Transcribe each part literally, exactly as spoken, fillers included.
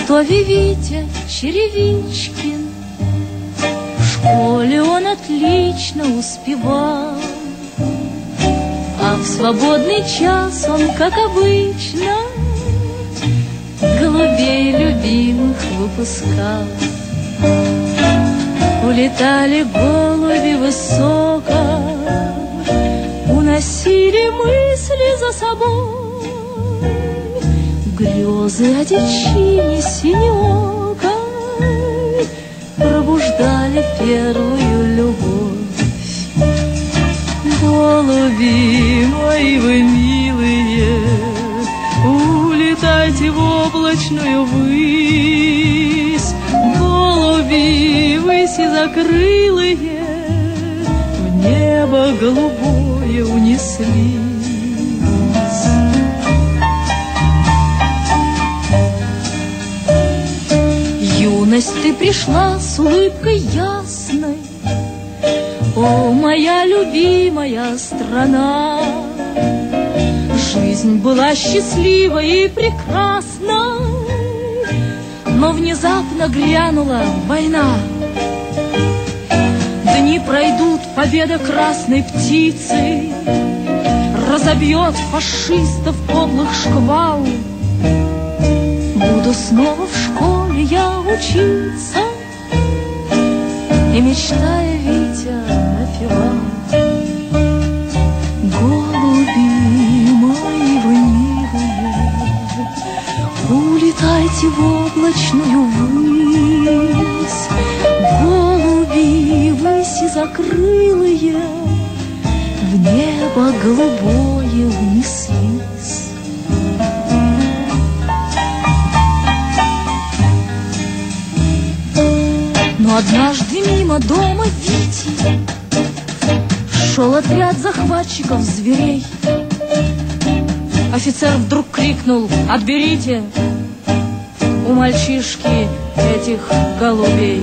Ростове Витя Черевичкин, в школе он отлично успевал, а в свободный час он, как обычно, голубей любимых выпускал. Улетали голуби высоко, уносили мысли за собой, грезы о дичине синеокой пробуждали первую любовь. Голуби мои вы милые, улетайте в облачную высь. Голуби выси закрылые, в небо голубое унеслись. Юность ты пришла с улыбкой ясной, о, моя любимая страна. Жизнь была счастливой и прекрасной, но внезапно грянула война. Дни пройдут, победа красной птицы разобьет фашистов подлых шквал. Буду снова в школе я учиться, и, мечтая, Витя напевал. Голуби мои вы милые, улетайте в облачную высь. Голуби выси закрылые, в небо голубое унеслись. Но однажды мимо дома Вити шел отряд захватчиков зверей. Офицер вдруг крикнул: отберите у мальчишки этих голубей.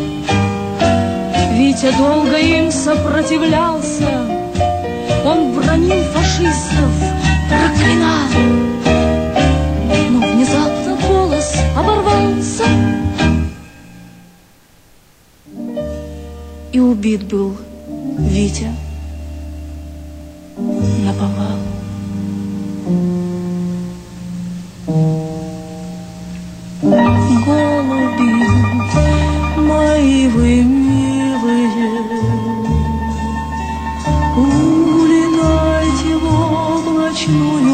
Витя долго им сопротивлялся, он бранил фашистов, проклинал. Но внезапно голос оборвался, и убит был Витя наповал. Голуби мои вы милые, улетайте в облачную